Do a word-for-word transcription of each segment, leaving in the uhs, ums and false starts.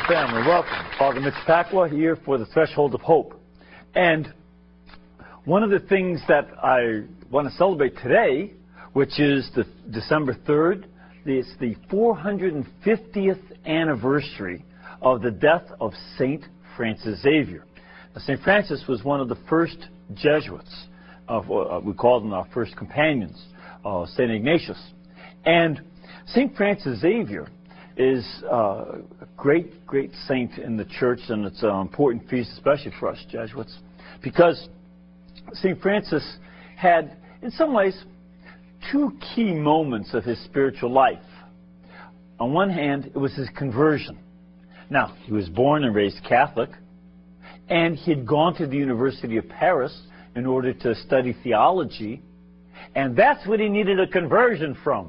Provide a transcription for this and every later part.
family, welcome. Father Mitch Pacwa here for the Threshold of Hope. And one of the things that I want to celebrate today, which is the December third, is the four hundred fiftieth anniversary of the death of Saint Francis Xavier. Now, Saint Francis was one of the first Jesuits, of, uh, we call them our first companions, uh, Saint Ignatius. And Saint Francis Xavier is uh, a great, great saint in the church, and it's an important feast, especially for us Jesuits, because Saint Francis had, in some ways, two key moments of his spiritual life. On one hand, it was his conversion. Now, he was born and raised Catholic, and he had gone to the University of Paris in order to study theology, and that's what he needed a conversion from.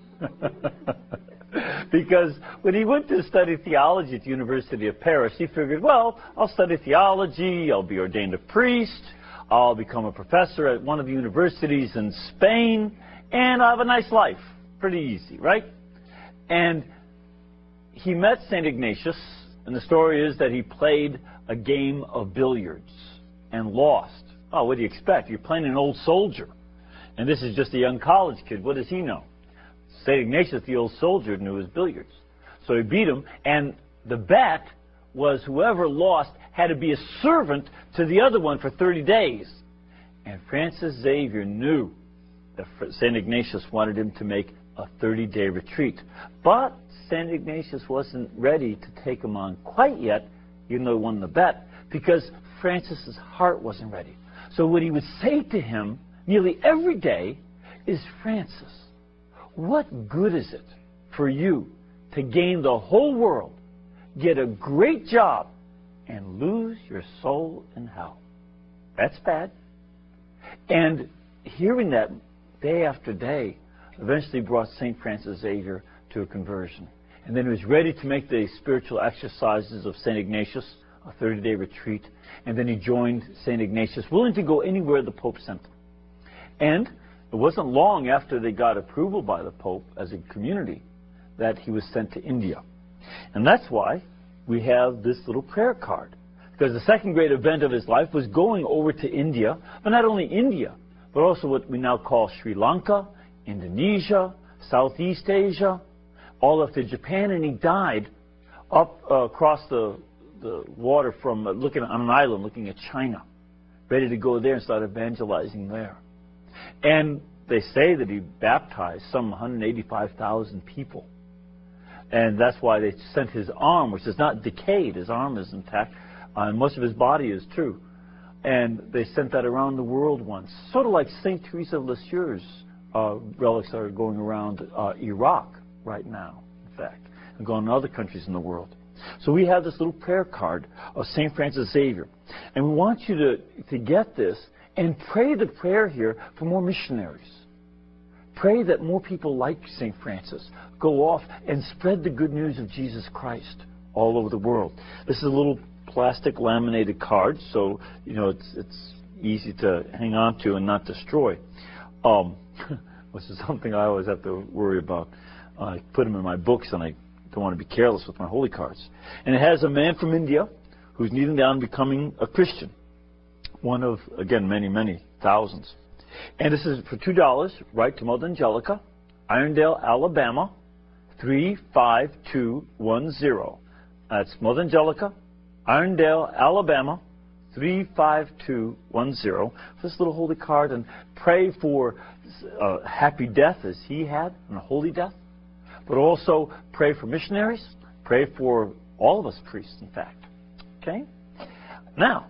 Because when he went to study theology at the University of Paris, he figured, well, I'll study theology, I'll be ordained a priest, I'll become a professor at one of the universities in Spain, and I'll have a nice life. Pretty easy, right? And he met Saint Ignatius, and the story is that he played a game of billiards and lost. Oh, what do you expect? You're playing an old soldier. And this is just a young college kid. What does he know? Saint Ignatius, the old soldier, knew his billiards. So he beat him, and the bet was whoever lost had to be a servant to the other one for thirty days. And Francis Xavier knew that Saint Ignatius wanted him to make a thirty-day retreat. But Saint Ignatius wasn't ready to take him on quite yet, even though he won the bet, because Francis's heart wasn't ready. So what he would say to him nearly every day is, Francis, what good is it for you to gain the whole world, get a great job, and lose your soul in hell? That's bad. And hearing that day after day eventually brought Saint Francis Xavier to a conversion. And then he was ready to make the spiritual exercises of Saint Ignatius, a thirty-day retreat. And then he joined Saint Ignatius, willing to go anywhere the Pope sent him. And it wasn't long after they got approval by the Pope as a community that he was sent to India. And that's why we have this little prayer card. Because the second great event of his life was going over to India, but not only India, but also what we now call Sri Lanka, Indonesia, Southeast Asia, all up to Japan, and he died up uh, across the, the water from uh, looking on an island, looking at China, ready to go there and start evangelizing there. And they say that he baptized some one hundred eighty-five thousand people. And that's why they sent his arm, which is not decayed. His arm is intact, uh, and most of his body is too. And they sent that around the world once. Sort of like Saint Teresa of Lisieux's uh, relics are going around uh, Iraq right now, in fact, and going to other countries in the world. So we have this little prayer card of Saint Francis Xavier. And we want you to, to get this and pray the prayer here for more missionaries. Pray that more people like Saint Francis go off and spread the good news of Jesus Christ all over the world. This is a little plastic laminated card, so you know it's it's easy to hang on to and not destroy, um, which is something I always have to worry about. I put them in my books, and I don't want to be careless with my holy cards. And it has a man from India who's kneeling down and becoming a Christian. One of, again, many, many thousands. And this is for two dollars. Write to Mother Angelica, Irondale, Alabama, three five two one zero. That's Mother Angelica, Irondale, Alabama, three five two one zero. This little holy card, and pray for a happy death as he had, and a holy death. But also pray for missionaries. Pray for all of us priests, in fact. Okay? Now,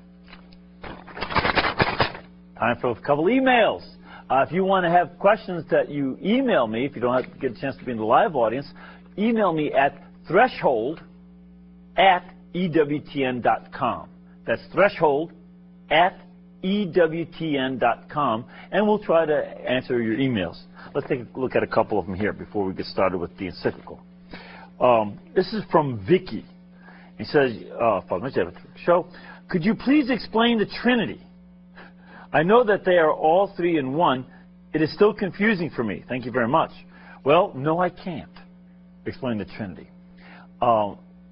time for a couple emails. Uh, if you want to have questions that you email me, if you don't have to get a chance to be in the live audience, email me at threshold at E W T N dot com. That's threshold at E W T N dot com, and we'll try to answer your emails. Let's take a look at a couple of them here before we get started with the encyclical. Um, this is from Vicky. He says, uh, Father Mitch, show, could you please explain the Trinity? I know that they are all three in one. It is still confusing for me. Thank you very much. Well, no, I can't explain the Trinity. Um,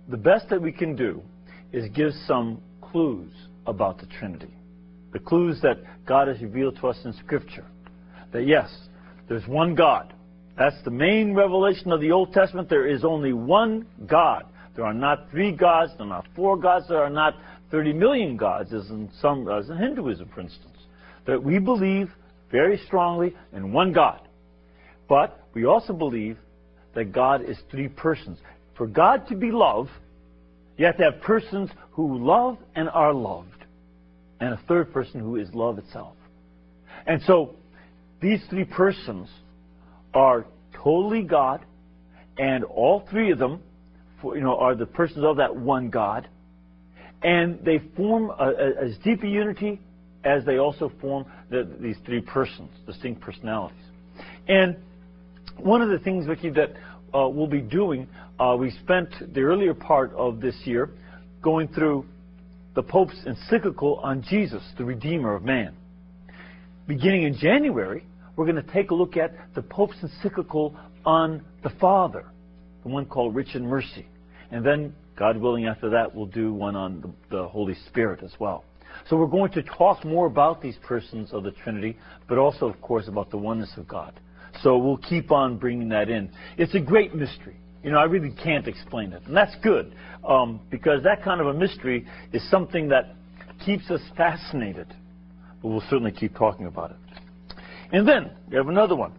the best that we can do is give some clues about the Trinity. The clues that God has revealed to us in Scripture. That yes, there's one God. That's the main revelation of the Old Testament. There is only one God. There are not three gods. There are not four gods. There are not thirty million gods, as in some, as in Hinduism, for instance. That we believe very strongly in one God. But we also believe that God is three persons. For God to be love, you have to have persons who love and are loved, and a third person who is love itself. And so, these three persons are totally God, and all three of them, you know, are the persons of that one God, and they form a, a, as deep a unity as they also form the, these three persons, distinct personalities. And one of the things, Vicki, that uh, we'll be doing, uh, we spent the earlier part of this year going through the Pope's encyclical on Jesus, the Redeemer of man. Beginning in January, we're going to take a look at the Pope's encyclical on the Father, the one called Rich in Mercy. And then, God willing, after that, we'll do one on the, the Holy Spirit as well. So we're going to talk more about these persons of the Trinity, but also, of course, about the oneness of God. So we'll keep on bringing that in. It's a great mystery. You know, I really can't explain it. And that's good, um, because that kind of a mystery is something that keeps us fascinated. But we'll certainly keep talking about it. And then, we have another one.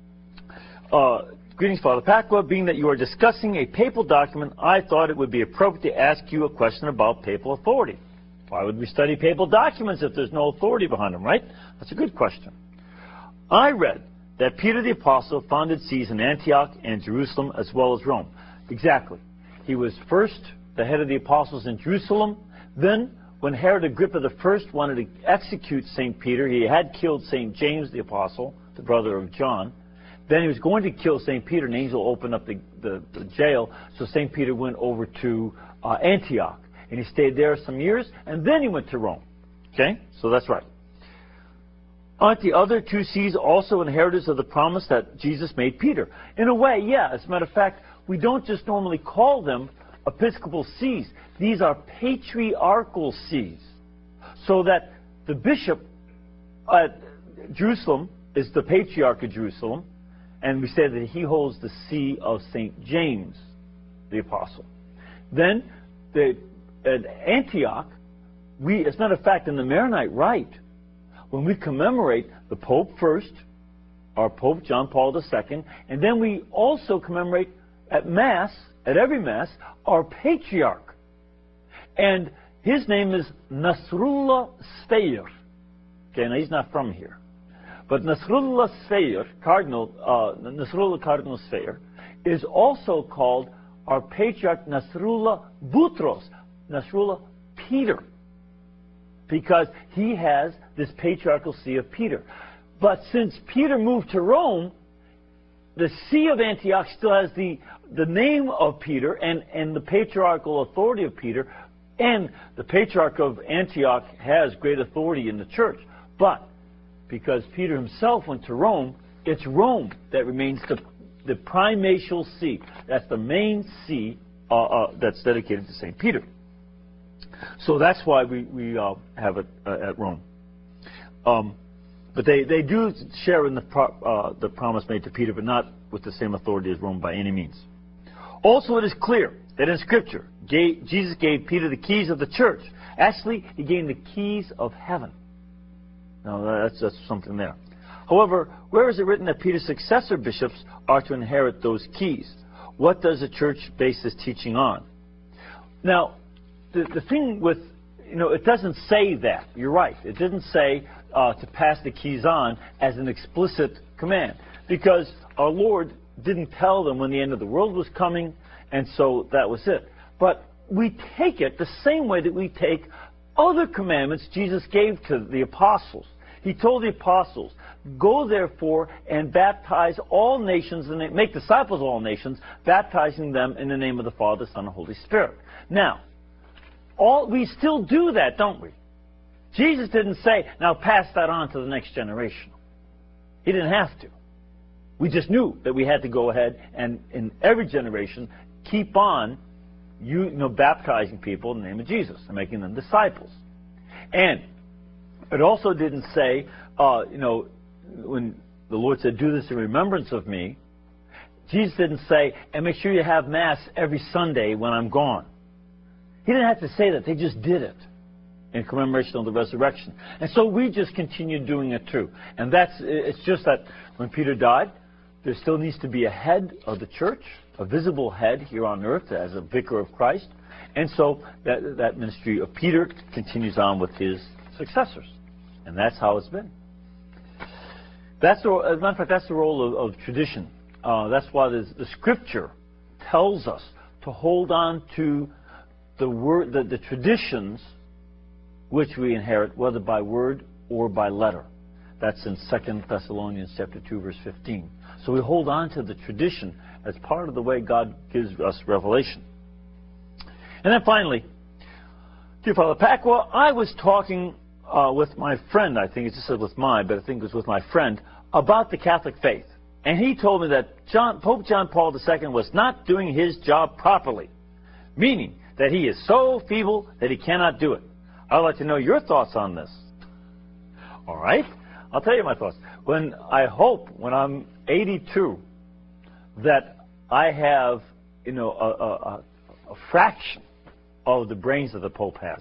Uh, greetings, Father Pacwa. Being that you are discussing a papal document, I thought it would be appropriate to ask you a question about papal authority. Why would we study papal documents if there's no authority behind them, right? That's a good question. I read that Peter the Apostle founded sees in Antioch and Jerusalem as well as Rome. Exactly. He was first the head of the apostles in Jerusalem. Then, when Herod Agrippa the First wanted to execute Saint Peter, he had killed Saint James the Apostle, the brother of John. Then he was going to kill Saint Peter. An angel opened up the, the, the jail, so Saint Peter went over to uh, Antioch. And he stayed there some years, and then he went to Rome. Okay? So that's right. Aren't the other two sees also inheritors of the promise that Jesus made Peter? In a way, yeah. As a matter of fact, we don't just normally call them episcopal sees. These are patriarchal sees. So that the bishop at Jerusalem is the patriarch of Jerusalem, and we say that he holds the see of Saint James, the apostle. Then, the, at Antioch, we, as a matter of fact, in the Maronite Rite, when we commemorate the Pope first, our Pope John Paul the Second, and then we also commemorate at Mass, at every Mass, our Patriarch. And his name is Nasrullah Sfeir. Okay, now he's not from here. But Nasrullah Sfeir, Cardinal, uh, Nasrullah Cardinal Sfeir, is also called our Patriarch Nasrullah Boutros, Nasrullah Peter, because he has this patriarchal see of Peter. But since Peter moved to Rome, the see of Antioch still has the, the name of Peter and, and the patriarchal authority of Peter, and the patriarch of Antioch has great authority in the church. But because Peter himself went to Rome, it's Rome that remains the, the primatial see. That's the main see uh, uh, that's dedicated to Saint Peter. So that's why we, we uh, have it uh, at Rome. Um, but they, they do share in the, pro, uh, the promise made to Peter, but not with the same authority as Rome by any means. Also, it is clear that in Scripture, gave, Jesus gave Peter the keys of the church. Actually, he gave the keys of heaven. Now, that's, that's something there. However, where is it written that Peter's successor bishops are to inherit those keys? What does the church base this teaching on? Now, the, the thing with, you know, it doesn't say that. You're right. It didn't say uh, to pass the keys on as an explicit command, because our Lord didn't tell them when the end of the world was coming, and so that was it. But we take it the same way that we take other commandments Jesus gave to the apostles. He told the apostles, go therefore and baptize all nations, and make disciples of all nations, baptizing them in the name of the Father, Son, and Holy Spirit. Now, all, we still do that, don't we? Jesus didn't say, now pass that on to the next generation. He didn't have to. We just knew that we had to go ahead and, in every generation, keep on you, you know, baptizing people in the name of Jesus and making them disciples. And it also didn't say, uh, you know, when the Lord said, do this in remembrance of me, Jesus didn't say, and make sure you have Mass every Sunday when I'm gone. He didn't have to say that. They just did it in commemoration of the resurrection. And so we just continue doing it too. And that's, it's just that when Peter died, there still needs to be a head of the church, a visible head here on earth as a vicar of Christ. And so that, that ministry of Peter continues on with his successors. And that's how it's been. That's the, as a matter of fact, that's the role of, of tradition. Uh, that's why the, the Scripture tells us to hold on to the word, the, the traditions which we inherit, whether by word or by letter. That's in Second Thessalonians chapter two, verse fifteen. So we hold on to the tradition as part of the way God gives us revelation. And then finally, dear Father Pacwa, I was talking uh, with my friend, I think it just said with mine, but I think it was with my friend, about the Catholic faith. And he told me that John, Pope John Paul the Second was not doing his job properly, meaning that he is so feeble that he cannot do it. I'd like to know your thoughts on this. All right? I'll tell you my thoughts. When I hope, when I'm eighty-two, that I have, you know, a, a, a fraction of the brains that the Pope has.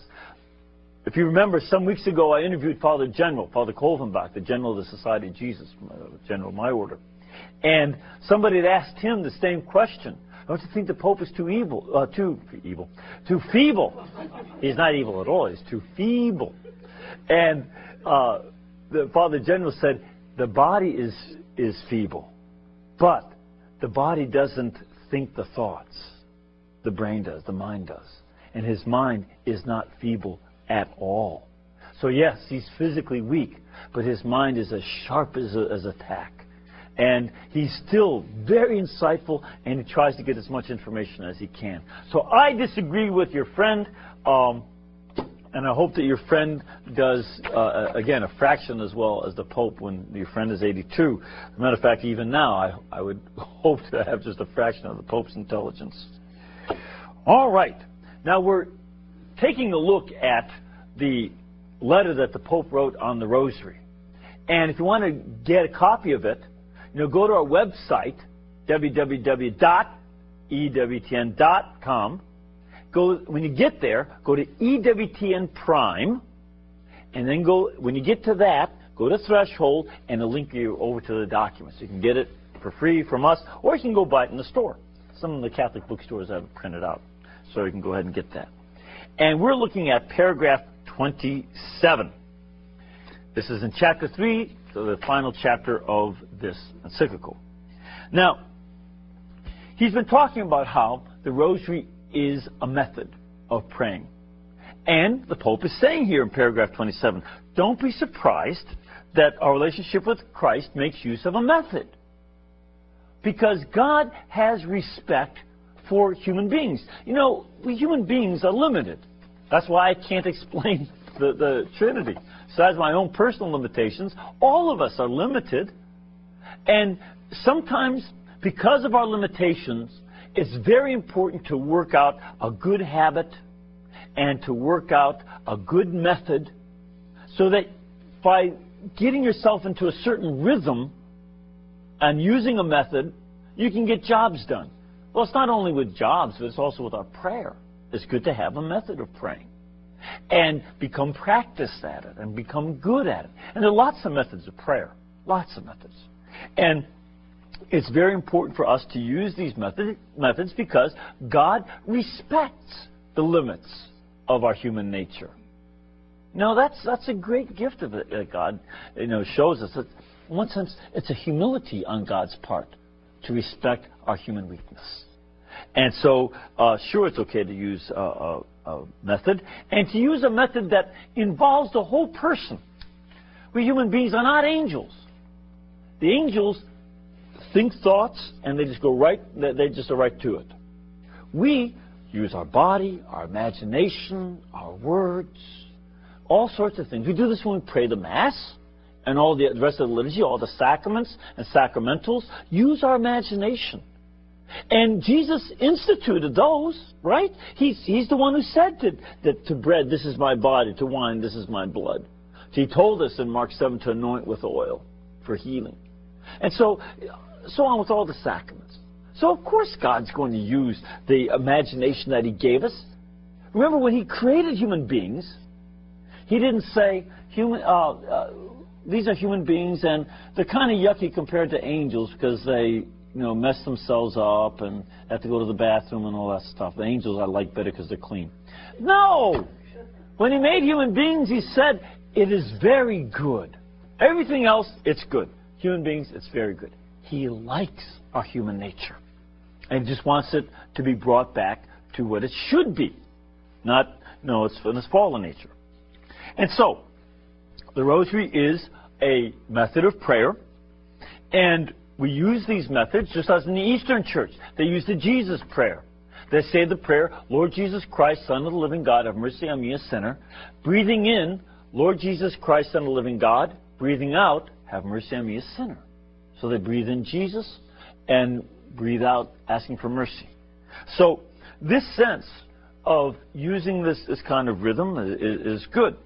If you remember, some weeks ago I interviewed Father General, Father Kolvenbach, the General of the Society of Jesus, General of my order. And somebody had asked him the same question. Don't you think the Pope is too evil, uh, too evil, too feeble? He's not evil at all. He's too feeble. And uh, the Father General said, the body is is feeble, but the body doesn't think the thoughts. The brain does. The mind does. And his mind is not feeble at all. So yes, he's physically weak, but his mind is as sharp as a, as a tack. And he's still very insightful, and he tries to get as much information as he can. So I disagree with your friend, um, and I hope that your friend does, uh, again, a fraction as well as the Pope when your friend is eighty-two. As a matter of fact, even now, I, I would hope to have just a fraction of the Pope's intelligence. All right. Now we're taking a look at the letter that the Pope wrote on the Rosary. And if you want to get a copy of it, you know, go to our website, w w w dot e w t n dot com. Go, when you get there, go to E W T N Prime, and then go, when you get to that, go to Threshold, and it'll link you over to the documents. You can get it for free from us, or you can go buy it in the store. Some of the Catholic bookstores have it printed out, so you can go ahead and get that. And we're looking at paragraph twenty-seven. This is in chapter three, so the final chapter of this encyclical. Now, he's been talking about how the Rosary is a method of praying. And the Pope is saying here in paragraph twenty-seven, don't be surprised that our relationship with Christ makes use of a method. Because God has respect for human beings. You know, we human beings are limited. That's why I can't explain the, the Trinity. Besides my own personal limitations, all of us are limited. And sometimes, because of our limitations, it's very important to work out a good habit and to work out a good method so that by getting yourself into a certain rhythm and using a method, you can get jobs done. Well, it's not only with jobs, but it's also with our prayer. It's good to have a method of praying and become practiced at it and become good at it. And there are lots of methods of prayer, lots of methods. And it's very important for us to use these method, methods because God respects the limits of our human nature. Now, that's that's a great gift of it that God, you know, shows us. That in one sense, it's a humility on God's part to respect our human weakness. And so, uh, sure, it's okay to use a, a, a method, and to use a method that involves the whole person. We human beings are not angels. The angels think thoughts, and they just go right, they just go right to it. We use our body, our imagination, our words, all sorts of things. We do this when we pray the Mass and all the rest of the liturgy, all the sacraments and sacramentals. Use our imagination And Jesus instituted those, right? He's, he's the one who said to, that to bread, this is my body, to wine, this is my blood. He told us in Mark seven to anoint with oil for healing. And so, so on with all the sacraments. So of course God's going to use the imagination that He gave us. Remember, when He created human beings, He didn't say, human, uh, uh, these are human beings and they're kind of yucky compared to angels because they, you know, mess themselves up and have to go to the bathroom and all that stuff. The angels I like better because they're clean. No! When He made human beings, He said, it is very good. Everything else, it's good. Human beings, it's very good. He likes our human nature. And He just wants it to be brought back to what it should be. Not, no, it's in its fallen nature. And so, the rosary is a method of prayer. And we use these methods just as in the Eastern Church. They use the Jesus prayer. They say the prayer, Lord Jesus Christ, Son of the living God, have mercy on me, a sinner. Breathing in, Lord Jesus Christ, Son of the living God. Breathing out, have mercy on me, a sinner. So they breathe in Jesus and breathe out asking for mercy. So this sense of using this, this kind of rhythm is, is good.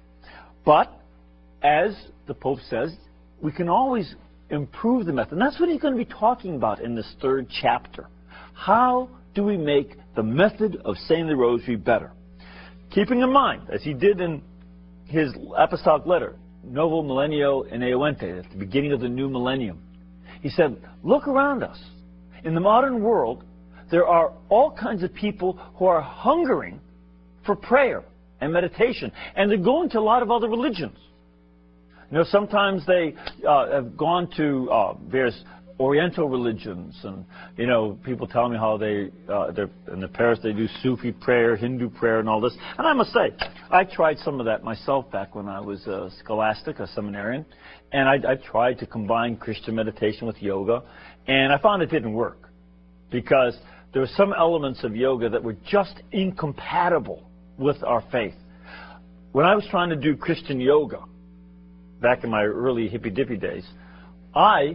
But as the Pope says, we can always improve the method. And that's what he's going to be talking about in this third chapter. How do we make the method of saying the rosary better? Keeping in mind, as he did in his apostolic letter, Novo Millennio in Eoente, at the beginning of the new millennium, he said, look around us. In the modern world, there are all kinds of people who are hungering for prayer and meditation. And they're going to a lot of other religions. You know, sometimes they uh, have gone to uh, various Oriental religions, and you know, people tell me how they, uh, they're in the Paris they do Sufi prayer, Hindu prayer, and all this. And I must say, I tried some of that myself back when I was a scholastic, a seminarian, and I, I tried to combine Christian meditation with yoga, and I found it didn't work because there were some elements of yoga that were just incompatible with our faith. When I was trying to do Christian yoga, back in my early hippy-dippy days, I,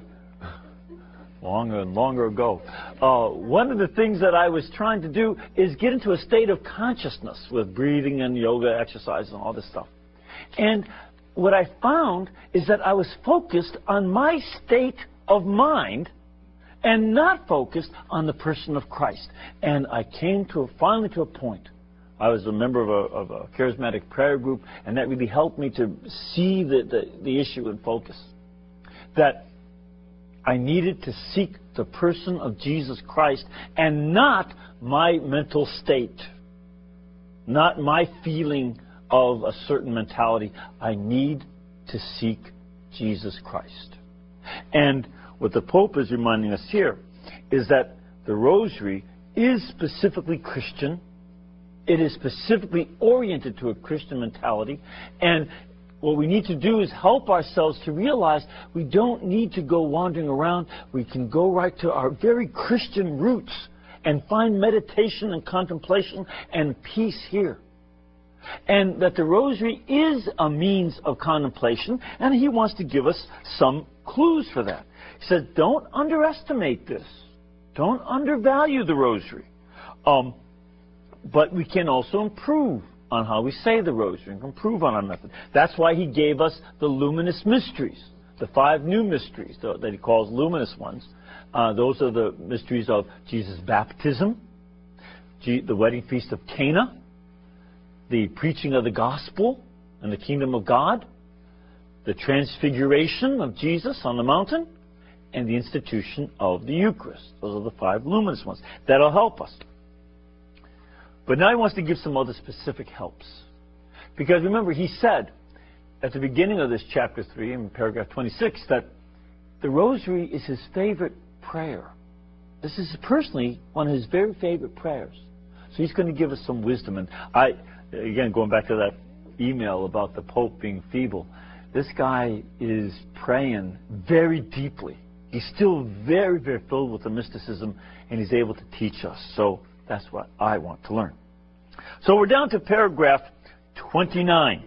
longer and longer ago, uh, one of the things that I was trying to do is get into a state of consciousness with breathing and yoga exercises and all this stuff. And what I found is that I was focused on my state of mind and not focused on the person of Christ. And I came to a, finally to a point. I was a member of a, of a charismatic prayer group, and that really helped me to see the, the, the issue in focus. That I needed to seek the person of Jesus Christ and not my mental state, not my feeling of a certain mentality. I need to seek Jesus Christ. And what the Pope is reminding us here is that the Rosary is specifically Christian. It is specifically oriented to a Christian mentality. And what we need to do is help ourselves to realize we don't need to go wandering around. We can go right to our very Christian roots and find meditation and contemplation and peace here. And that the Rosary is a means of contemplation, and he wants to give us some clues for that. He says, don't underestimate this. Don't undervalue the Rosary. Um, but we can also improve on how we say the Rosary and improve on our method. That's why he gave us the luminous mysteries, the five new mysteries that he calls luminous ones. Uh, those are the mysteries of Jesus' baptism, the wedding feast of Cana, the preaching of the gospel and the kingdom of God, the transfiguration of Jesus on the mountain, and the institution of the Eucharist. Those are the five luminous ones. That'll help us. But now he wants to give some other specific helps. Because remember, he said at the beginning of this chapter three, in paragraph twenty-six, that the Rosary is his favorite prayer. This is personally one of his very favorite prayers. So he's going to give us some wisdom. And I, again, going back to that email about the Pope being feeble, this guy is praying very deeply. He's still very, very filled with the mysticism, and he's able to teach us. So that's what I want to learn. So we're down to paragraph twenty-nine.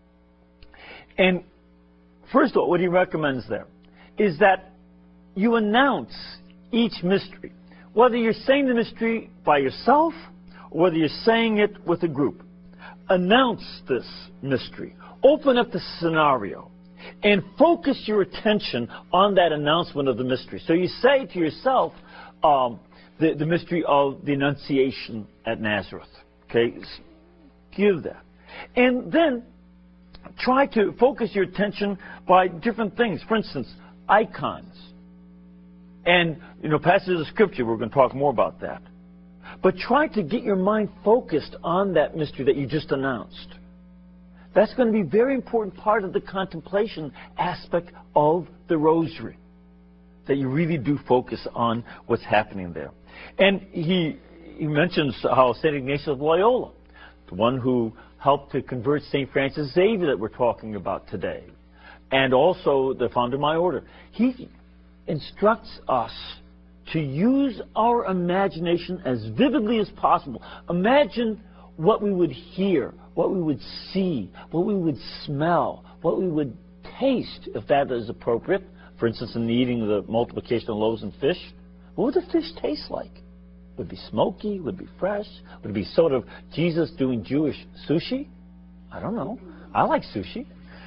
And first of all, what he recommends there is that you announce each mystery whether you're saying the mystery by yourself or whether you're saying it with a group, announce this mystery. Open up the scenario and focus your attention on that announcement of the mystery. So you say to yourself, um, the, the mystery of the Annunciation at Nazareth. Okay? Give that. And then try to focus your attention by different things. For instance, icons. And, you know, passages of Scripture, we're going to talk more about that. But try to get your mind focused on that mystery that you just announced. That's going to be a very important part of the contemplation aspect of the Rosary. That you really do focus on what's happening there. And he, he mentions how Saint Ignatius of Loyola, the one who helped to convert Saint Francis Xavier that we're talking about today, and also the founder of my order, he instructs us to use our imagination as vividly as possible. Imagine what we would hear, what we would see, what we would smell, what we would taste, if that is appropriate. For instance, in the eating of the multiplication of loaves and fish, what would the fish taste like? Would it be smoky? Would it be fresh? Would it be sort of Jesus doing Jewish sushi? I don't know. I like sushi.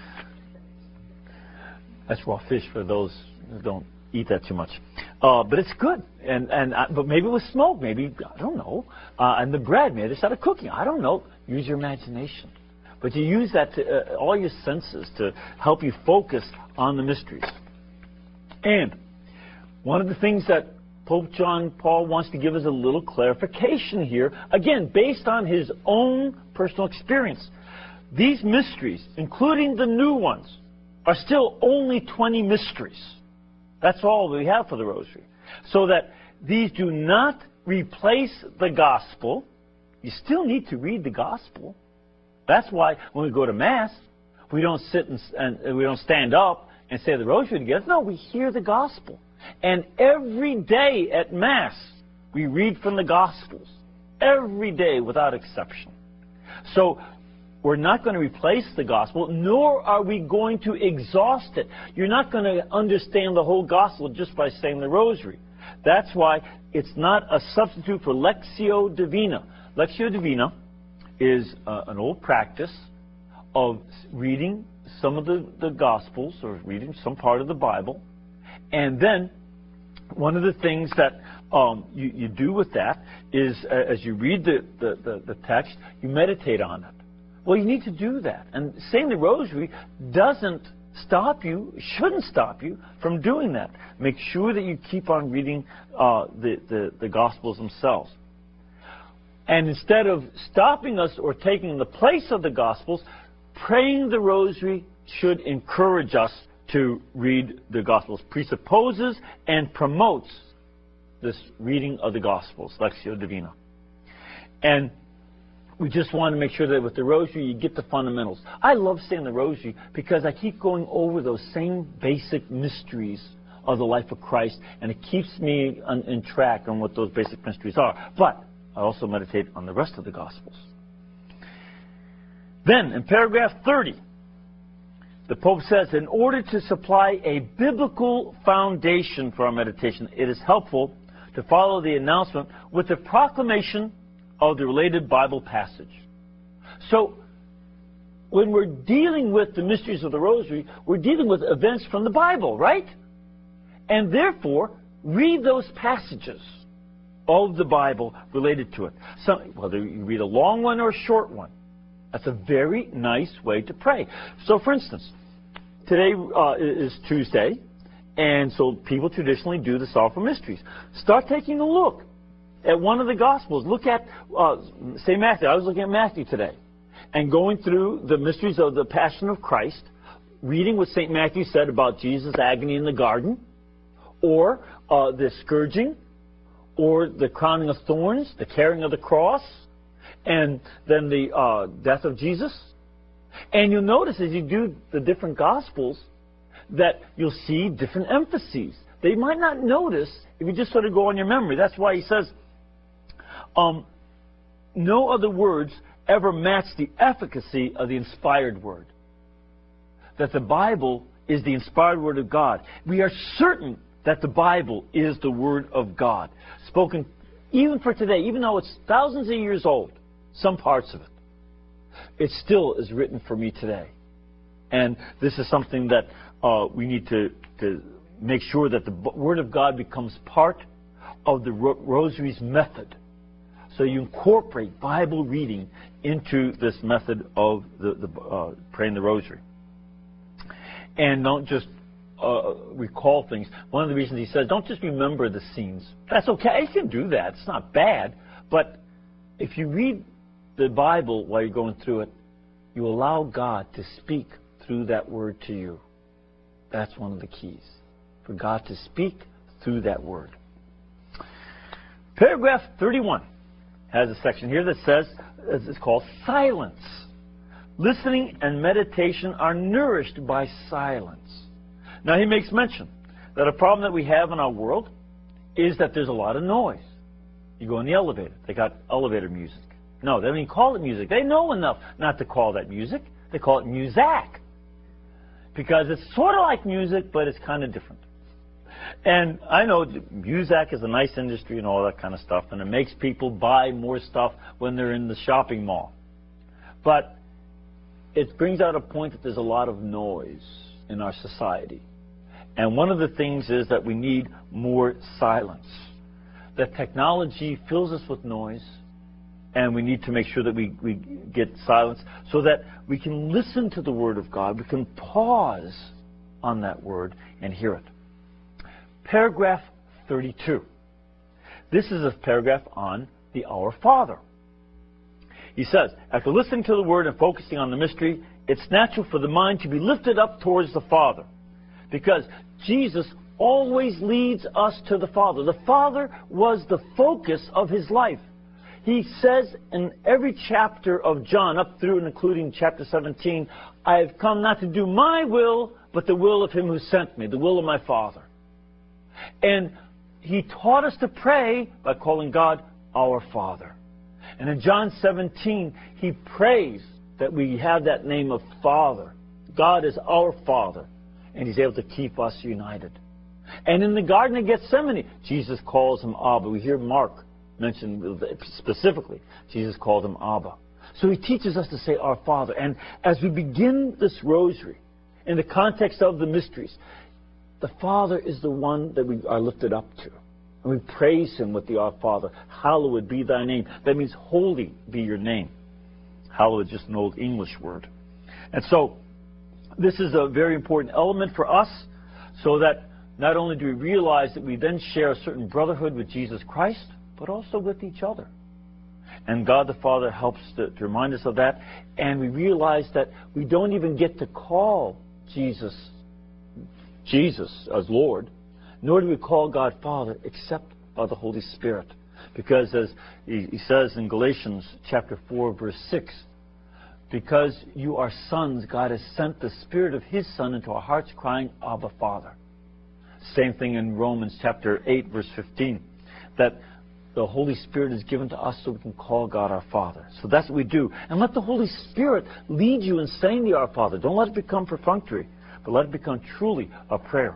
That's raw fish for those who don't eat that too much. Uh, but it's good. And and uh, but maybe with smoke. Maybe, I don't know. Uh, and the bread, maybe they started cooking. I don't know. Use your imagination. But you use that to, uh, all your senses to help you focus on the mysteries. And one of the things that Pope John Paul wants to give us a little clarification here, again, based on his own personal experience. These mysteries, including the new ones, are still only twenty mysteries. That's all we have for the Rosary. So that these do not replace the Gospel. You still need to read the Gospel. That's why when we go to Mass, we don't sit and, and we don't stand up and say the Rosary together. No, we hear the Gospel. And every day at Mass, we read from the Gospels. Every day, without exception. So, we're not going to replace the Gospel, nor are we going to exhaust it. You're not going to understand the whole Gospel just by saying the Rosary. That's why it's not a substitute for Lectio Divina. Lectio Divina is uh, an old practice of reading some of the, the Gospels, or reading some part of the Bible, and then one of the things that um, you, you do with that is, uh, as you read the, the, the, the text, you meditate on it. Well, you need to do that. And saying the Rosary doesn't stop you, shouldn't stop you from doing that. Make sure that you keep on reading uh, the, the, the Gospels themselves. And instead of stopping us or taking the place of the Gospels, praying the Rosary should encourage us to read the Gospels, presupposes and promotes this reading of the Gospels, Lectio Divina. And we just want to make sure that with the Rosary you get the fundamentals. I love saying the Rosary because I keep going over those same basic mysteries of the life of Christ, and it keeps me on, in track on what those basic mysteries are. But I also meditate on the rest of the Gospels. Then, in paragraph thirty, the Pope says, in order to supply a biblical foundation for our meditation, it is helpful to follow the announcement with the proclamation of the related Bible passage. So, when we're dealing with the mysteries of the Rosary, we're dealing with events from the Bible, right? And therefore, read those passages of the Bible related to it. So, whether you read a long one or a short one. That's a very nice way to pray. So, for instance, today uh, is Tuesday, and so people traditionally do the Sorrowful Mysteries. Start taking a look at one of the Gospels. Look at, uh, say, Matthew. I was looking at Matthew today, and going through the mysteries of the Passion of Christ, reading what Saint Matthew said about Jesus' agony in the garden, or uh, the scourging, or the crowning of thorns, the carrying of the cross, and then the uh, death of Jesus. And you'll notice as you do the different Gospels that you'll see different emphases that you might not notice if you just sort of go on your memory. That's why he says, um, no other words ever match the efficacy of the inspired word. That the Bible is the inspired word of God. We are certain that the Bible is the Word of God, spoken even for today, even though it's thousands of years old, some parts of it, it still is written for me today. And this is something that uh, we need to, to make sure that the Word of God becomes part of the ro Rosary's method. So you incorporate Bible reading into this method of the, the uh, praying the Rosary. And don't just uh, recall things. One of the reasons he says, don't just remember the scenes. That's okay. You can do that. It's not bad. But if you read the Bible while you're going through it, you allow God to speak through that word to you. That's one of the keys. For God to speak through that word. Paragraph thirty-one has a section here that says, it's called silence. Listening and meditation are nourished by silence. Now he makes mention that a problem that we have in our world is that there's a lot of noise. You go in the elevator, they got elevator music. No, they don't even call it music. They know enough not to call that music. They call it muzak. Because it's sort of like music, but it's kind of different. And I know Muzak is a nice industry and all that kind of stuff, and it makes people buy more stuff when they're in the shopping mall. But it brings out a point that there's a lot of noise in our society. And one of the things is that we need more silence. That technology fills us with noise, and we need to make sure that we, we get silence so that we can listen to the Word of God. We can pause on that Word and hear it. Paragraph thirty-two. This is a paragraph on the Our Father. He says, after listening to the Word and focusing on the mystery, it's natural for the mind to be lifted up towards the Father. Because Jesus always leads us to the Father. The Father was the focus of His life. He says in every chapter of John, up through and including chapter seventeen, I have come not to do my will, but the will of Him who sent me, the will of my Father. And He taught us to pray by calling God our Father. And in John seventeen, He prays that we have that name of Father. God is our Father, and He's able to keep us united. And in the Garden of Gethsemane, Jesus calls Him Abba. We hear Mark mention specifically, Jesus called Him Abba. So He teaches us to say our Father. And as we begin this rosary, in the context of the mysteries, the Father is the one that we are lifted up to. And we praise Him with the Our Father. Hallowed be Thy name. That means holy be your name. Hallowed is just an old English word. And so, this is a very important element for us, so that not only do we realize that we then share a certain brotherhood with Jesus Christ, but also with each other. And God the Father helps to, to remind us of that. And we realize that we don't even get to call Jesus Jesus as Lord, nor do we call God Father except by the Holy Spirit. Because as he, he says in Galatians chapter four, verse six, because you are sons, God has sent the Spirit of His Son into our hearts, crying, Abba, Father. Same thing in Romans chapter eight, verse fifteen, that the Holy Spirit is given to us so we can call God our Father. So that's what we do. And let the Holy Spirit lead you in saying the Our Father. Don't let it become perfunctory, but let it become truly a prayer.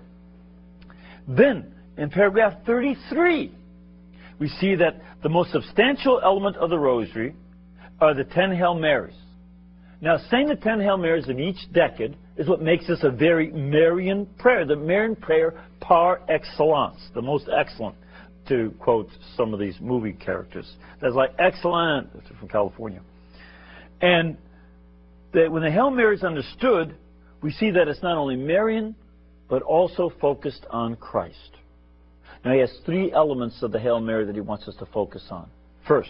Then, in paragraph thirty-three, we see that the most substantial element of the Rosary are the ten Hail Marys. Now, saying the ten Hail Marys in each decade is what makes this a very Marian prayer, the Marian prayer par excellence, the most excellent, to quote some of these movie characters. That's like excellent, from California. And that when the Hail Mary is understood, we see that it's not only Marian, but also focused on Christ. Now, he has three elements of the Hail Mary that he wants us to focus on. First,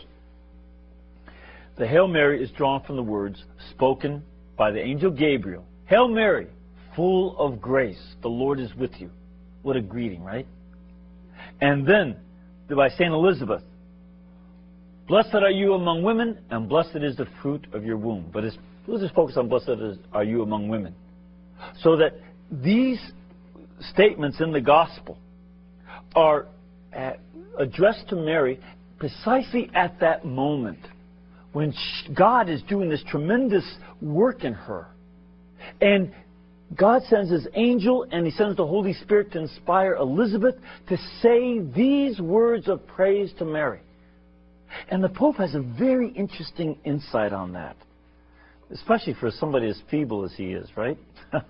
the Hail Mary is drawn from the words spoken by the angel Gabriel. Hail Mary, full of grace, the Lord is with you. What a greeting, right? And then, by Saint Elizabeth, blessed are you among women, and blessed is the fruit of your womb. But it's, let's just focus on blessed are you among women. So that these statements in the Gospel are addressed to Mary precisely at that moment when God is doing this tremendous work in her. And God sends His angel and He sends the Holy Spirit to inspire Elizabeth to say these words of praise to Mary. And the Pope has a very interesting insight on that, especially for somebody as feeble as he is, right?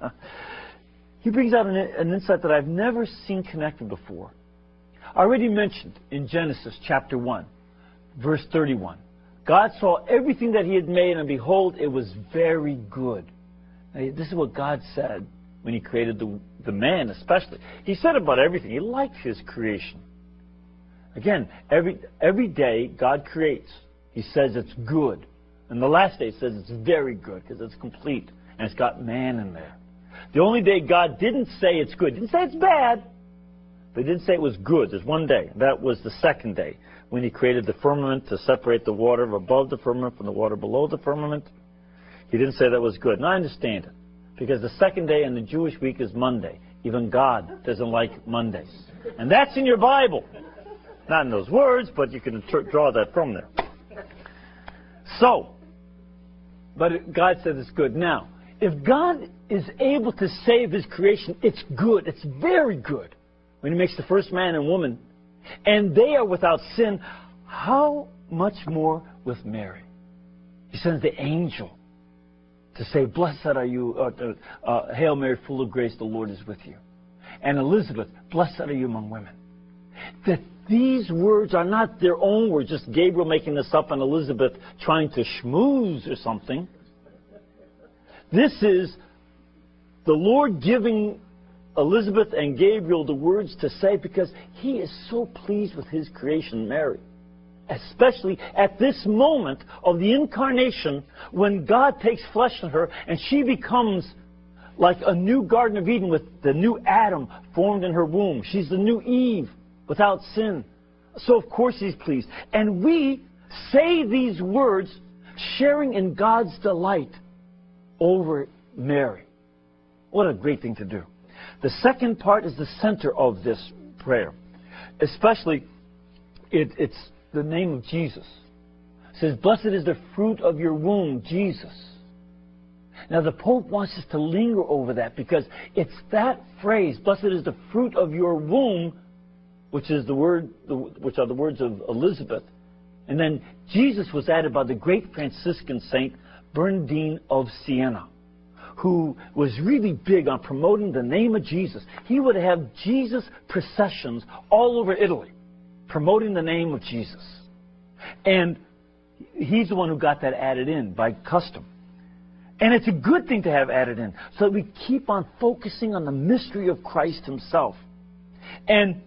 He brings out an, an insight that I've never seen connected before. I already mentioned in Genesis chapter one, verse thirty-one, God saw everything that He had made, and behold, it was very good. Now, this is what God said when He created the, the man especially. He said about everything. He liked His creation. Again, every, every day God creates. He says it's good. And the last day it says it's very good because it's complete. And it's got man in there. The only day God didn't say it's good. He didn't say it's bad. But He didn't say it was good. There's one day. That was the second day, when He created the firmament to separate the water above the firmament from the water below the firmament. He didn't say that was good. And I understand it. Because the second day in the Jewish week is Monday. Even God doesn't like Mondays. And that's in your Bible. Not in those words, but you can draw that from there. So, but God says it's good. Now, if God is able to save His creation, it's good. It's very good. When He makes the first man and woman, and they are without sin, how much more with Mary? He sends the angel to say, blessed are you, uh, uh, Hail Mary, full of grace, the Lord is with you. And Elizabeth, blessed are you among women. That these words are not their own words, just Gabriel making this up and Elizabeth trying to schmooze or something. This is the Lord giving Elizabeth and Gabriel the words to say because He is so pleased with His creation, Mary. Especially at this moment of the incarnation when God takes flesh in her and she becomes like a new Garden of Eden with the new Adam formed in her womb. She's the new Eve without sin. So of course He's pleased. And we say these words sharing in God's delight over Mary. What a great thing to do. The second part is the center of this prayer. Especially, it, it's the name of Jesus. It says, blessed is the fruit of your womb, Jesus. Now the Pope wants us to linger over that because it's that phrase, blessed is the fruit of your womb, which is the word, which are the words of Elizabeth. And then Jesus was added by the great Franciscan saint Bernardine of Siena, who was really big on promoting the name of Jesus. He would have Jesus processions all over Italy, promoting the name of Jesus. And he's the one who got that added in by custom. And it's a good thing to have added in, so that we keep on focusing on the mystery of Christ Himself. And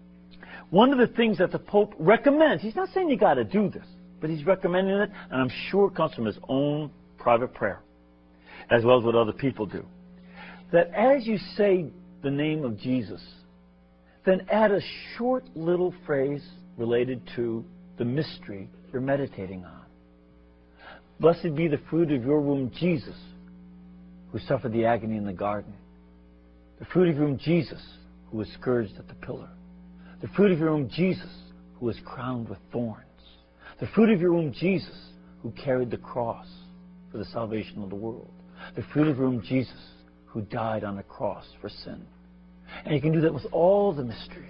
one of the things that the Pope recommends, he's not saying you got to do this, but he's recommending it, and I'm sure it comes from his own private prayer, as well as what other people do. That as you say the name of Jesus, then add a short little phrase related to the mystery you're meditating on. Blessed be the fruit of your womb, Jesus, who suffered the agony in the garden. The fruit of your womb, Jesus, who was scourged at the pillar. The fruit of your womb, Jesus, who was crowned with thorns. The fruit of your womb, Jesus, who carried the cross for the salvation of the world. The fruit of your womb, Jesus, who died on the cross for sin. And you can do that with all the mysteries.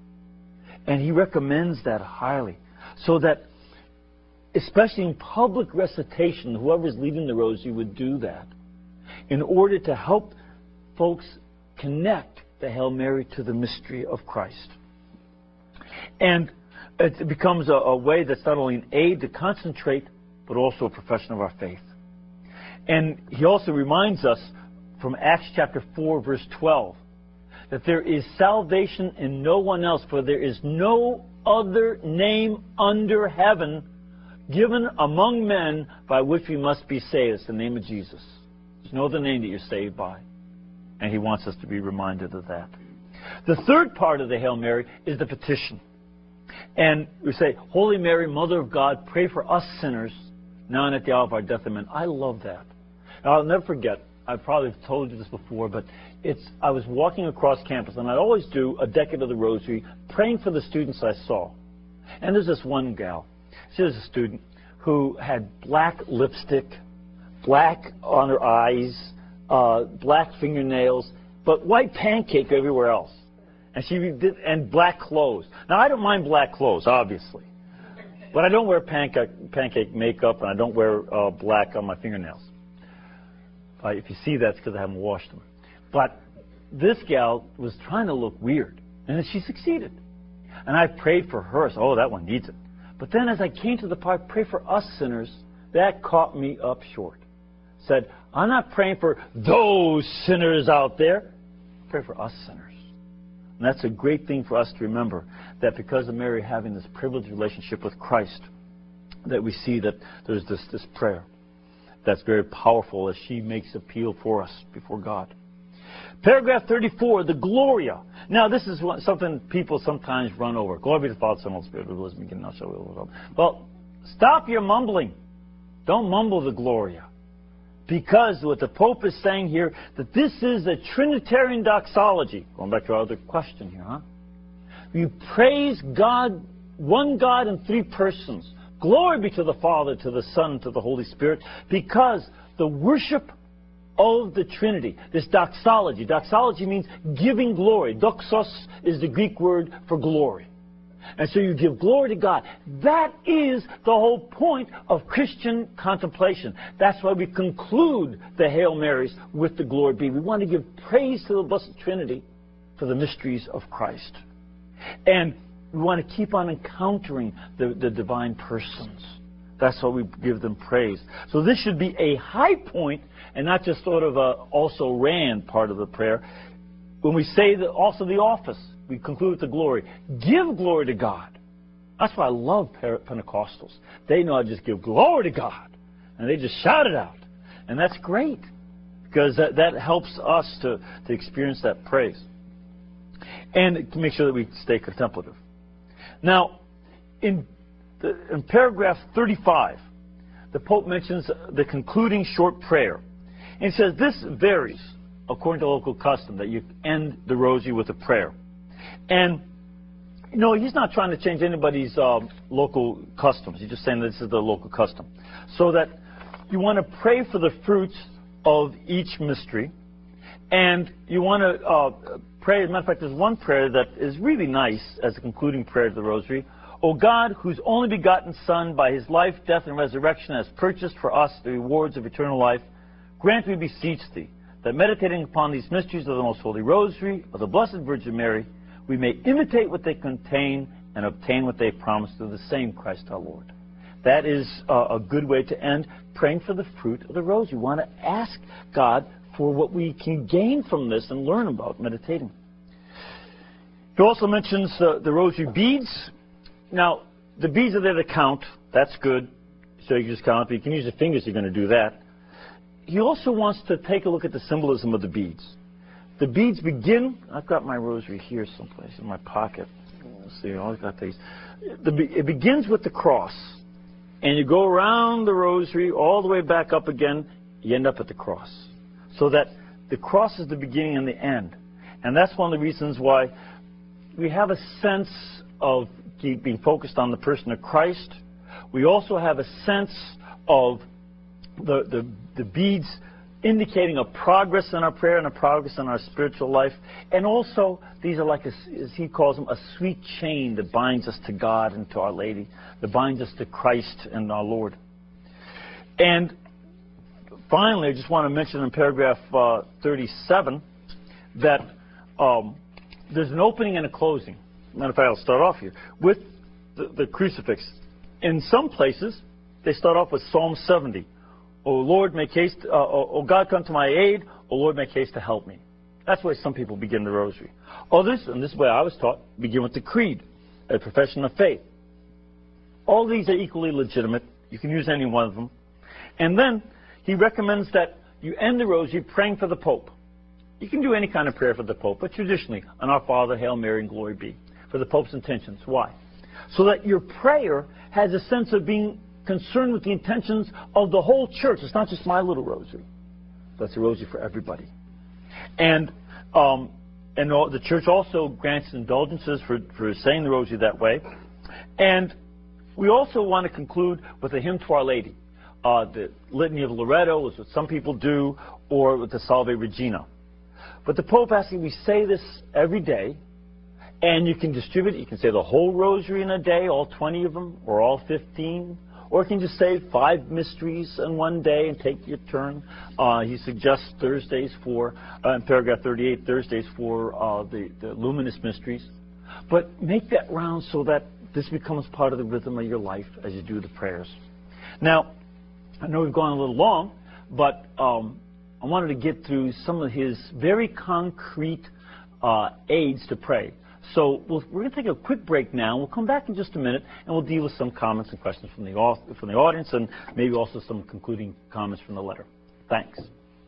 And he recommends that highly. So that, especially in public recitation, whoever is leading the rosary would do that in order to help folks connect the Hail Mary to the mystery of Christ. And it becomes a, a way that's not only an aid to concentrate, but also a profession of our faith. And he also reminds us from Acts chapter four, verse twelve, that there is salvation in no one else, for there is no other name under heaven given among men by which we must be saved. It's the name of Jesus. There's no other name that you're saved by. And he wants us to be reminded of that. The third part of the Hail Mary is the petition. And we say, Holy Mary, Mother of God, pray for us sinners, now and at the hour of our death. Amen. I love that. Now, I'll never forget, I've probably told you this before, but it's I was walking across campus, and I'd always do a decade of the Rosary, praying for the students I saw. And there's this one gal. She was a student who had black lipstick, black on her eyes, uh, black fingernails, but white pancake everywhere else. And she did, and black clothes. Now, I don't mind black clothes, obviously. But I don't wear pancake, pancake makeup, and I don't wear uh, black on my fingernails. Uh, if you see, that's because I haven't washed them. But this gal was trying to look weird, and she succeeded. And I prayed for her. So, oh, that one needs it. But then as I came to the part, pray for us sinners, that caught me up short. Said, I'm not praying for those sinners out there. Pray for us sinners. And that's a great thing for us to remember, that because of Mary having this privileged relationship with Christ, that we see that there's this, this prayer that's very powerful as she makes appeal for us before God. Paragraph thirty-four, the Gloria. Now, this is what, something people sometimes run over. Glory be to the Father, Son, and Holy Spirit, who was beginning, now shall be, will. Well, stop your mumbling. Don't mumble the Gloria. Because what the Pope is saying here, that this is a Trinitarian doxology. Going back to our other question here, huh? You praise God, one God in three persons. Glory be to the Father, to the Son, and to the Holy Spirit. Because the worship of the Trinity, this doxology. Doxology means giving glory. Doxos is the Greek word for glory. And so you give glory to God. That is the whole point of Christian contemplation. That's why we conclude the Hail Marys with the Glory Be. We want to give praise to the Blessed Trinity for the mysteries of Christ. And we want to keep on encountering the, the divine persons. That's why we give them praise. So this should be a high point and not just sort of a also ran part of the prayer. When we say that also the office, we conclude with the glory. Give glory to God. That's why I love Pentecostals. They know how to just give glory to God. And they just shout it out. And that's great. Because that, that helps us to, to experience that praise. And to make sure that we stay contemplative. Now, in, the, in paragraph thirty-five, the Pope mentions the concluding short prayer. And he says this varies according to local custom, that you end the rosary with a prayer. And, you know, he's not trying to change anybody's uh, local customs. He's just saying this is the local custom. So that you want to pray for the fruits of each mystery. And you want to uh, pray, as a matter of fact, there's one prayer that is really nice as a concluding prayer to the rosary. O God, whose only begotten Son, by his life, death, and resurrection, has purchased for us the rewards of eternal life, grant, we beseech thee, that meditating upon these mysteries of the Most Holy Rosary of the Blessed Virgin Mary, we may imitate what they contain and obtain what they promise through the same Christ our Lord. That is uh, a good way to end, praying for the fruit of the rosary. We want to ask God for what we can gain from this and learn about meditating. He also mentions uh, the rosary beads. Now, the beads are there to count. That's good. So you can just count. But you can use your fingers if you're going to do that. He also wants to take a look at the symbolism of the beads. The beads begin, I've got my rosary here someplace in my pocket. Let's see, I've got these. The, it begins with the cross. And you go around the rosary all the way back up again, you end up at the cross. So that the cross is the beginning and the end. And that's one of the reasons why we have a sense of being focused on the person of Christ. We also have a sense of the, the, the beads indicating a progress in our prayer and a progress in our spiritual life. And also, these are like, a, as he calls them, a sweet chain that binds us to God and to Our Lady, that binds us to Christ and our Lord. And finally, I just want to mention in paragraph uh, thirty-seven that um, there's an opening and a closing. Matter of fact, I'll start off here with the, the crucifix. In some places, they start off with Psalm seventy. O Lord, make haste, uh, o, o God, come to my aid. O Lord, make haste to help me. That's why some people begin the rosary. Others, and this is where I was taught, begin with the creed, a profession of faith. All these are equally legitimate. You can use any one of them. And then he recommends that you end the rosary praying for the Pope. You can do any kind of prayer for the Pope, but traditionally, on Our Father, Hail Mary, and Glory Be, for the Pope's intentions. Why? So that your prayer has a sense of being concerned with the intentions of the whole church. It's not just my little rosary. That's a rosary for everybody. And um, and all, the church also grants indulgences for, for saying the rosary that way. And we also want to conclude with a hymn to Our Lady. Uh, the Litany of Loretto is what some people do, or with the Salve Regina. But the Pope asking, we say this every day, and you can distribute it. You can say the whole rosary in a day, all twenty of them, or all fifteen. Or you can just say five mysteries in one day and take your turn. Uh, he suggests Thursdays for, uh, in paragraph thirty-eight, Thursdays for uh, the, the luminous mysteries. But make that round so that this becomes part of the rhythm of your life as you do the prayers. Now, I know we've gone a little long, but um, I wanted to get through some of his very concrete uh, aids to pray. So we'll, we're going to take a quick break now. We'll come back in just a minute, and we'll deal with some comments and questions from the, from the audience, and maybe also some concluding comments from the letter. Thanks.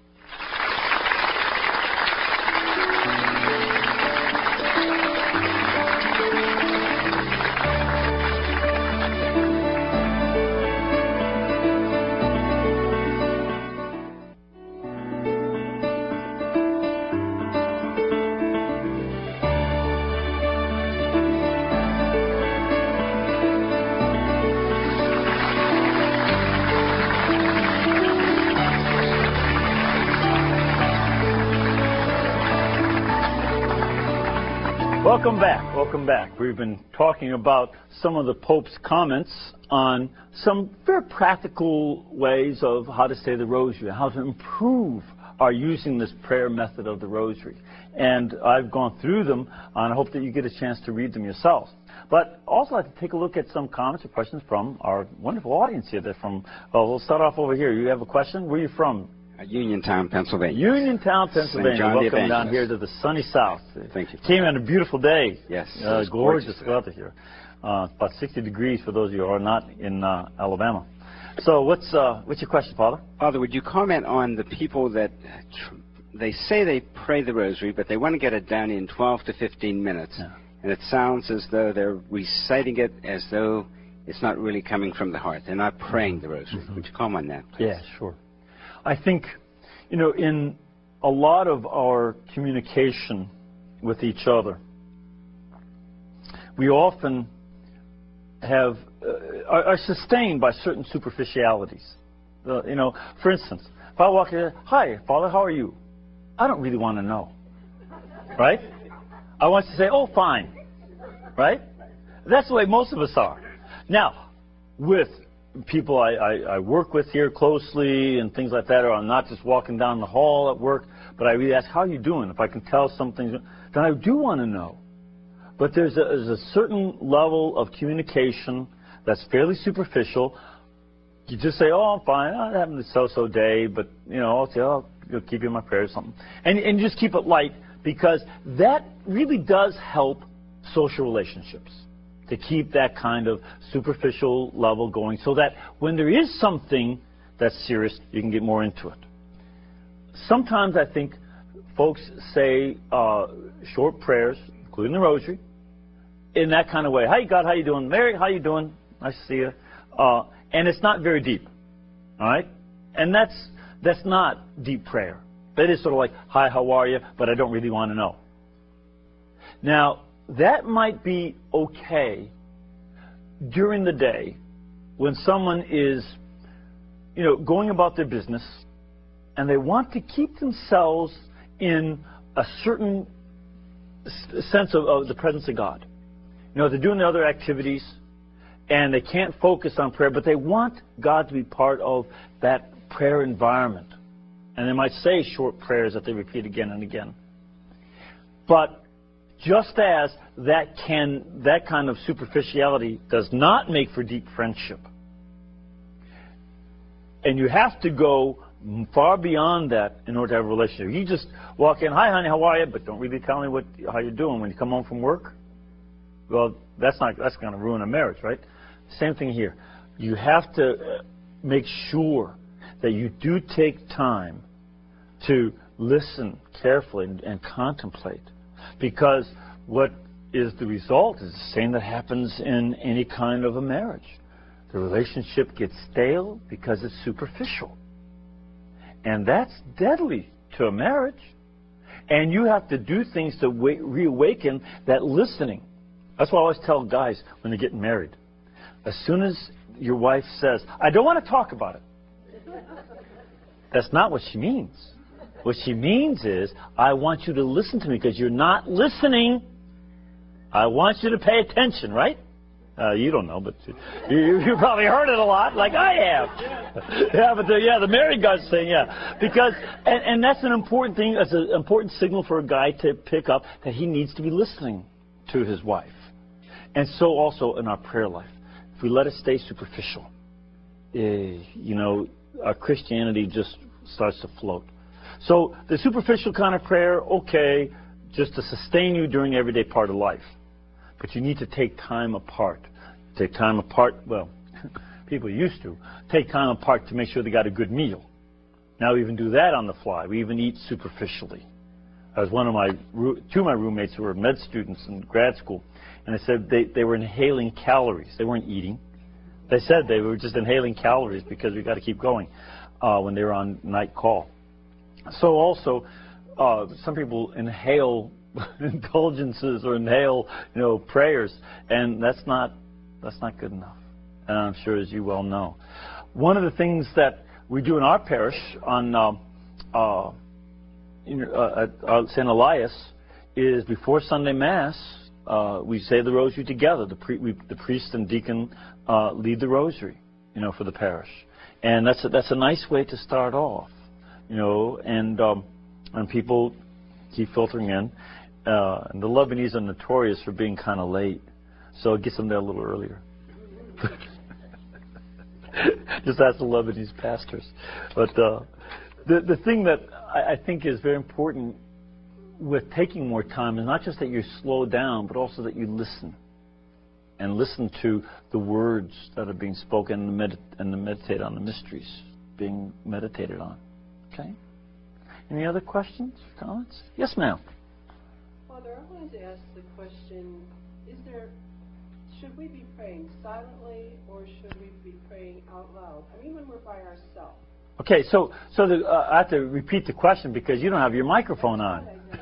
Welcome back. Welcome back. We've been talking about some of the Pope's comments on some very practical ways of how to say the Rosary, how to improve our using this prayer method of the Rosary. And I've gone through them, and I hope that you get a chance to read them yourself. But also I'd like to take a look at some comments or questions from our wonderful audience here. They're from, well, we'll start off over here. You have a question? Where are you from? Uniontown, Pennsylvania. Uniontown, Pennsylvania. Welcome down here to the sunny south. Thank you. Came on a beautiful day. Yes. Uh, gorgeous weather here. Uh, about sixty degrees for those of you who are not in uh, Alabama. So what's uh, what's your question, Father? Father, would you comment on the people that tr they say they pray the Rosary, but they want to get it done in twelve to fifteen minutes, yeah. And it sounds as though they're reciting it as though it's not really coming from the heart. They're not praying the Rosary. Mm-hmm. Would you comment on that, please? Yeah, sure. I think, you know, in a lot of our communication with each other, we often have uh, are, are sustained by certain superficialities. Uh, you know, for instance, if I walk in, hi, Father, how are you? I don't really want to know, right? I want to say, oh, fine, right? That's the way most of us are. Now, with people I, I, I work with here closely and things like that, or I'm not just walking down the hall at work, but I really ask, how are you doing? If I can tell something, then I do want to know. But there's a, there's a certain level of communication that's fairly superficial. You just say, oh, I'm fine, I'm having a so-so day, but, you know, I'll say, oh, I'll keep you in my prayers or something. And, and just keep it light, because that really does help social relationships, to keep that kind of superficial level going, so that when there is something that's serious, you can get more into it. Sometimes I think folks say uh, short prayers, including the Rosary, in that kind of way. Hey, God, how you doing? Mary, how you doing? Nice to see you. Uh, and it's not very deep, all right? And that's, that's not deep prayer. That is sort of like, hi, how are you? But I don't really want to know. Now, that might be okay during the day when someone is, you know, going about their business and they want to keep themselves in a certain sense of, of the presence of God. You know, they're doing their other activities and they can't focus on prayer, but they want God to be part of that prayer environment. And they might say short prayers that they repeat again and again. But just as that can, that kind of superficiality does not make for deep friendship, and you have to go far beyond that in order to have a relationship. You just walk in, hi, honey, how are you? But don't really tell me what, how you're doing when you come home from work. Well, that's not, that's going to ruin a marriage, right? Same thing here. You have to make sure that you do take time to listen carefully and, and contemplate. Because what is the result is the same that happens in any kind of a marriage. The relationship gets stale because it's superficial. And that's deadly to a marriage. And you have to do things to reawaken that listening. That's what I always tell guys when they're getting married. As soon as your wife says, I don't want to talk about it, that's not what she means. What she means is, I want you to listen to me because you're not listening. I want you to pay attention, right? Uh, you don't know, but you, you probably heard it a lot, like I have. Yeah, but the, yeah, the married guy's saying, yeah. Because, and, and that's an important thing, that's an important signal for a guy to pick up that he needs to be listening to his wife. And so also in our prayer life. If we let it stay superficial, uh, you know, our Christianity just starts to float. So the superficial kind of prayer, okay, just to sustain you during the everyday part of life. But you need to take time apart. Take time apart, well, people used to. Take time apart to make sure they got a good meal. Now we even do that on the fly. We even eat superficially. I was one of my, two of my roommates who were med students in grad school, and they said they, they were inhaling calories. They weren't eating. They said they were just inhaling calories because we got to keep going uh, when they were on night call. So also, uh, some people inhale indulgences or inhale, you know, prayers, and that's not that's not good enough. And I'm sure, as you well know, one of the things that we do in our parish on uh, uh, in, uh, at uh, Saint Elias is before Sunday Mass, uh, we say the Rosary together. The, pre- we, the priest and deacon uh, lead the Rosary, you know, for the parish, and that's a, that's a nice way to start off, you know, and um, and people keep filtering in. Uh, and the Lebanese are notorious for being kind of late, so it gets them there a little earlier. Just ask the Lebanese pastors. But uh, the the thing that I, I think is very important with taking more time is not just that you slow down, but also that you listen, and listen to the words that are being spoken and, med- and meditate on the mysteries being meditated on. Okay? Any other questions, comments? Yes, ma'am. Father, I wanted to ask the question, is there, should we be praying silently or should we be praying out loud? I mean, when we're by ourselves. Okay, so so the, uh, I have to repeat the question because you don't have your microphone on.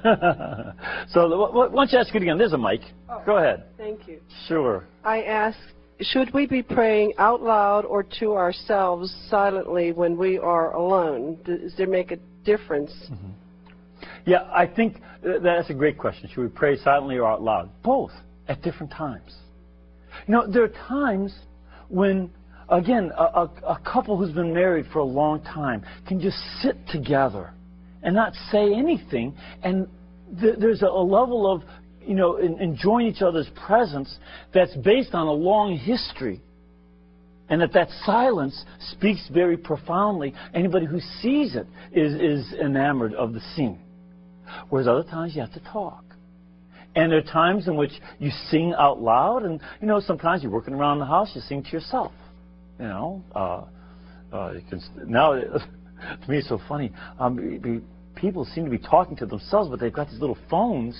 So the, why don't you ask it again? There's a mic. Oh, Go ahead. Thank you. Sure. I asked, should we be praying out loud or to ourselves silently when we are alone? Does there make a difference? Mm-hmm. Yeah, I think that's a great question. Should we pray silently or out loud? Both, at different times. You know, there are times when, again, a, a, a couple who's been married for a long time can just sit together and not say anything, and th- there's a, a level of, you know, in, enjoying each other's presence that's based on a long history, and that that silence speaks very profoundly. Anybody who sees it is, is enamored of the scene. Whereas other times you have to talk. And there are times in which you sing out loud, and, you know, sometimes you're working around the house, you sing to yourself. You know, uh, uh, you can, now, to me it's so funny. Um, people seem to be talking to themselves, but they've got these little phones.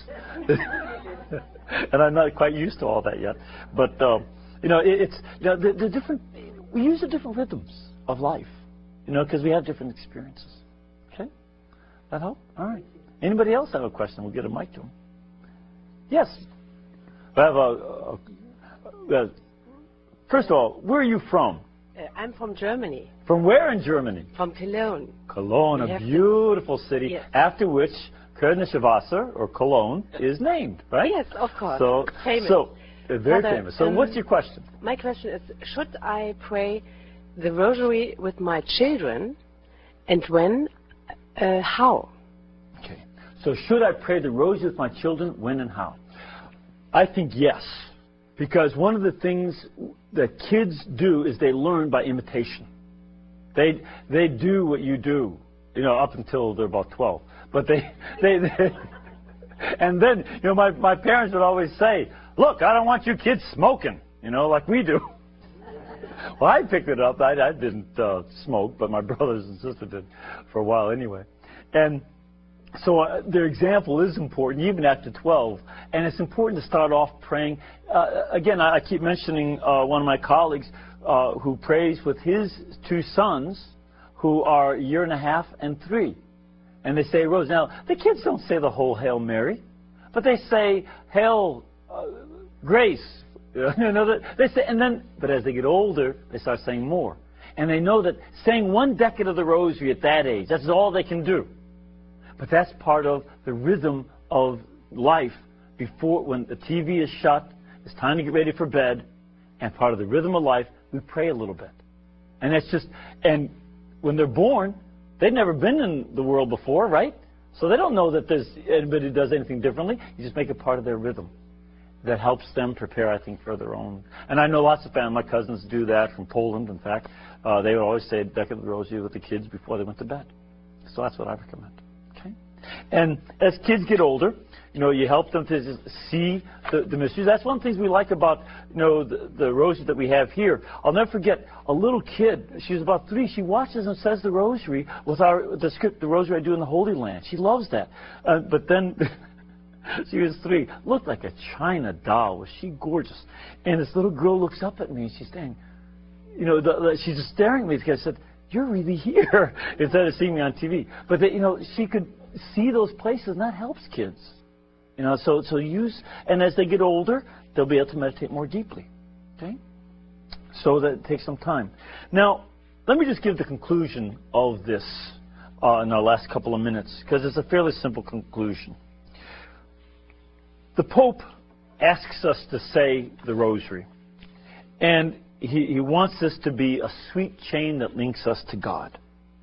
And I'm not quite used to all that yet. But, uh, you know, it, it's, you know, the, the different, we use the different rhythms of life, you know, because we have different experiences. Okay? That help? All right. Anybody else have a question? We'll get a mic to them. Yes. I have a, a, a, first of all, where are you from? Uh, I'm from Germany. From where in Germany? From Cologne. Cologne, we a beautiful to, city, yes. after which Kölnische Wasser, or Cologne, is named, right? Yes, of course. So, famous. So, uh, very Father, famous. So um, what's your question? My question is, should I pray the rosary with my children, and when, uh, how? Okay. So should I pray the rosary with my children, when and how? I think yes. Because one of the things that kids do is they learn by imitation. They they do what you do, you know, up until they're about twelve. But they they, they and then, you know, my my parents would always say, "Look, I don't want you kids smoking," you know, like we do. Well, I picked it up. I, I didn't uh, smoke, but my brothers and sisters did for a while anyway. And so uh, their example is important, even after twelve. And it's important to start off praying. Uh, again, I, I keep mentioning uh, one of my colleagues uh, who prays with his two sons, who are a year and a half and three. And they say Rose. Now, the kids don't say the whole Hail Mary, but they say Hail uh, Grace. You know, they say, and then, but as they get older, they start saying more. And they know that saying one decade of the Rosary at that age, that's all they can do. But that's part of the rhythm of life. Before, when the T V is shut, it's time to get ready for bed, and part of the rhythm of life, we pray a little bit. And that's just, and when they're born, they've never been in the world before, right? So they don't know that there's anybody who does anything differently. You just make it part of their rhythm. That helps them prepare, I think, for their own. And I know lots of family, my cousins do that from Poland, in fact. Uh, they would always say Decade of the Rosary with the kids before they went to bed. So that's what I recommend. Okay? And as kids get older, you know, you help them to see the, the mysteries. That's one of the things we like about, you know, the, the rosary that we have here. I'll never forget a little kid. She was about three. She watches and says the rosary with our the script, the rosary I do in the Holy Land. She loves that. Uh, but then she was three. Looked like a china doll. Was she gorgeous? And this little girl looks up at me and she's saying, you know, the, the, she's just staring at me because I said, "You're really here," instead of seeing me on T V. But they, you know, she could see those places, and that helps kids. You know, so so use, and as they get older, they'll be able to meditate more deeply. Okay, so that it takes some time. Now, let me just give the conclusion of this uh, in our last couple of minutes, because it's a fairly simple conclusion. The Pope asks us to say the Rosary, and he, he wants this to be a sweet chain that links us to God,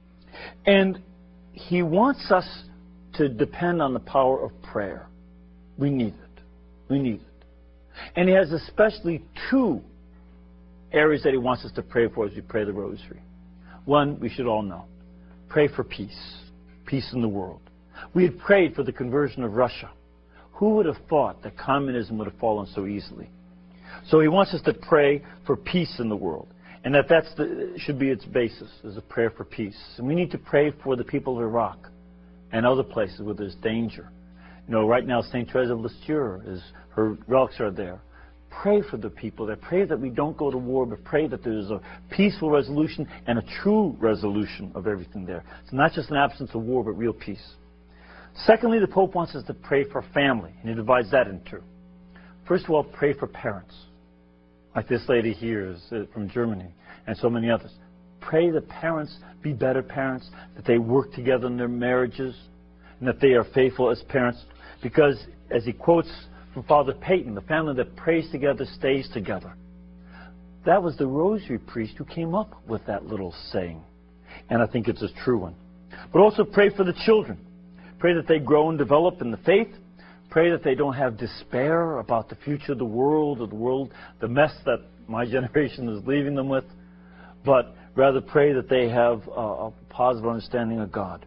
and he wants us to depend on the power of prayer. We need it. We need it. And he has especially two areas that he wants us to pray for as we pray the Rosary. One, we should all know. Pray for peace. Peace in the world. We had prayed for the conversion of Russia. Who would have thought that communism would have fallen so easily? So he wants us to pray for peace in the world. And that that's the, should be its basis, is a prayer for peace. And we need to pray for the people of Iraq and other places where there's danger. You know, right now, Saint Therese of Lisieux, is, her relics are there. Pray for the people there. Pray that we don't go to war, but pray that there's a peaceful resolution and a true resolution of everything there. It's not just an absence of war, but real peace. Secondly, the Pope wants us to pray for family, and he divides that in two. First of all, pray for parents, like this lady here is uh, from Germany, and so many others. Pray that parents be better parents, that they work together in their marriages, and that they are faithful as parents. Because, as he quotes from Father Peyton, the family that prays together stays together. That was the Rosary priest who came up with that little saying. And I think it's a true one. But also pray for the children. Pray that they grow and develop in the faith. Pray that they don't have despair about the future of the world, or the world, the mess that my generation is leaving them with. But rather pray that they have a, a positive understanding of God.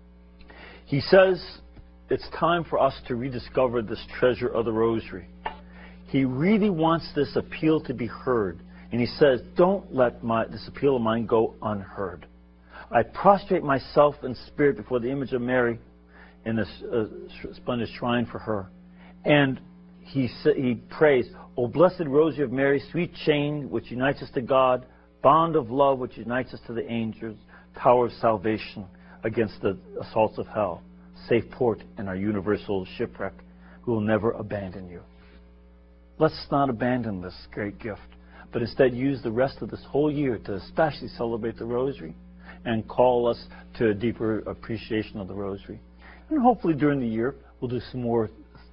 He says it's time for us to rediscover this treasure of the Rosary. He really wants this appeal to be heard. And he says, don't let my, this appeal of mine go unheard. I prostrate myself in spirit before the image of Mary in this uh, splendid shrine for her. And he, he prays, O blessed Rosary of Mary, sweet chain which unites us to God, bond of love which unites us to the angels, tower of salvation against the assaults of hell, safe port in our universal shipwreck. We will never abandon you. Let's not abandon this great gift, but instead use the rest of this whole year to especially celebrate the Rosary and call us to a deeper appreciation of the Rosary. And hopefully during the year we'll do some more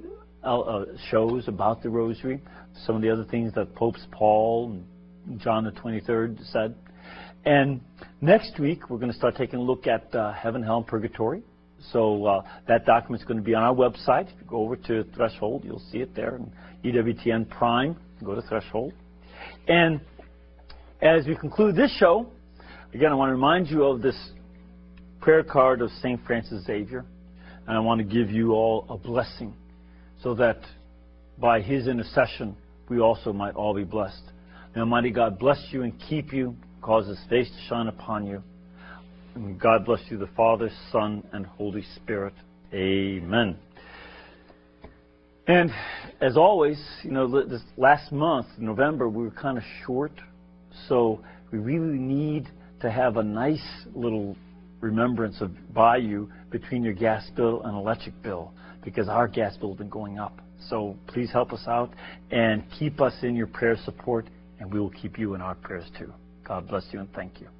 uh, shows about the Rosary, some of the other things that Popes Paul and John the twenty-third said. And next week we're going to start taking a look at uh, Heaven, Hell, and Purgatory. So uh, that document's going to be on our website. If you go over to Threshold, you'll see it there. And E W T N Prime, go to Threshold. And as we conclude this show, again, I want to remind you of this prayer card of Saint Francis Xavier. And I want to give you all a blessing so that by his intercession, we also might all be blessed. May Almighty God bless you and keep you, cause his face to shine upon you. And God bless you, the Father, Son, and Holy Spirit. Amen. And as always, you know, this last month, November, we were kind of short. So we really need to have a nice little remembrance of by you between your gas bill and electric bill, because our gas bill has been going up. So please help us out and keep us in your prayer support, and we will keep you in our prayers too. God bless you and thank you.